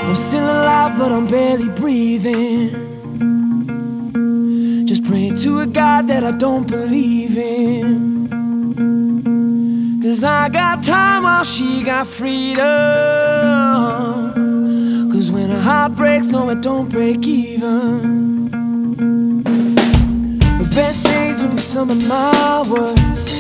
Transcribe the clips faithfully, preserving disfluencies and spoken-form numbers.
I'm still alive, but I'm barely breathing. Just praying to a God that I don't believe in. Cause I got time while she got freedom. Cause when a heart breaks, no, it don't break even. The best days will be some of my worst.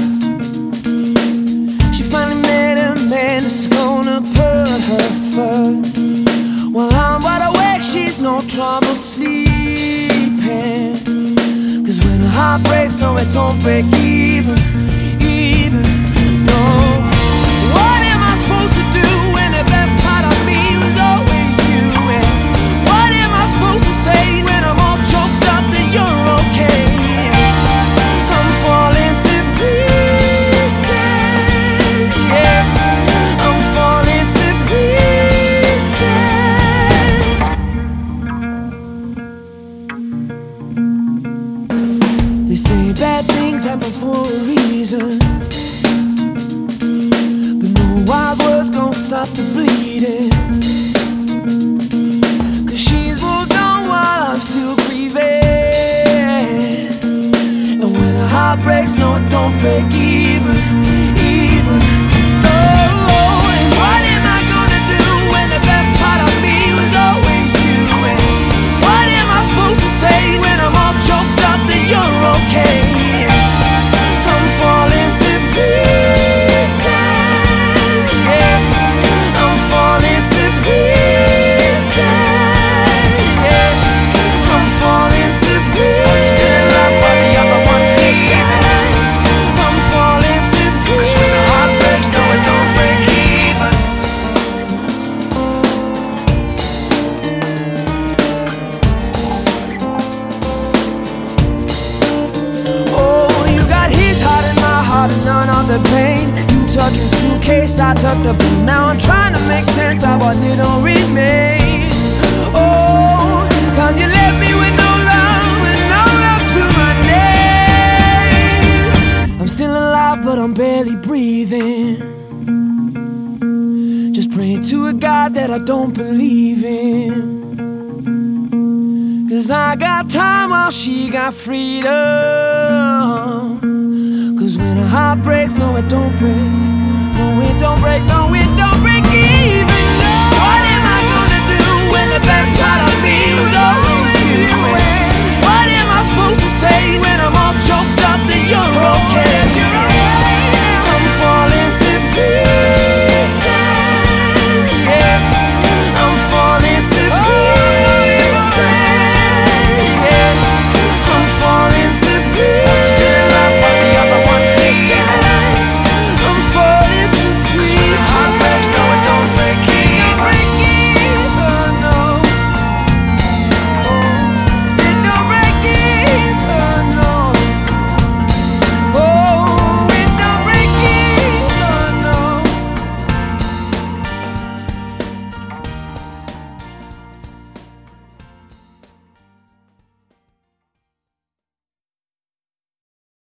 She finally met a man that's gonna put her first. While I'm wide awake, she's no trouble sleeping. Cause when a heart breaks, no, it don't break even, even, no. What am I supposed to do when the best part of me was always you? And what am I supposed to say when I'm all choked up that you're okay? I'm falling to pieces, yeah. I'm falling to pieces. They say bad things happen for a reason, but no wild words gon' stop the bleeding. Cause she's moved on while I'm still grieving. And when a heart breaks, no, it don't break even, even, no. And what am I gonna do when the best part of me was always you? And what am I supposed to say when I'm all choked up that you're okay? I'm falling to pieces, yeah. I'm falling to pieces, yeah. I'm falling to pieces. Still alive while the other one's missing. I'm falling to pieces. Cause when the heart breaks, no, it don't break even. Oh, you got his heart and my heart and none of the pain. You took your suitcase, I took the blue. Now I'm trying to make sense of what little remains. Oh, cause you left me with no love and no love to my name. I'm still alive, but I'm barely breathing. Just praying to a God that I don't believe in. Cause I got time while she got freedom. Cause when a heart breaks, no, it don't break. No, it don't break, no, it don't break even.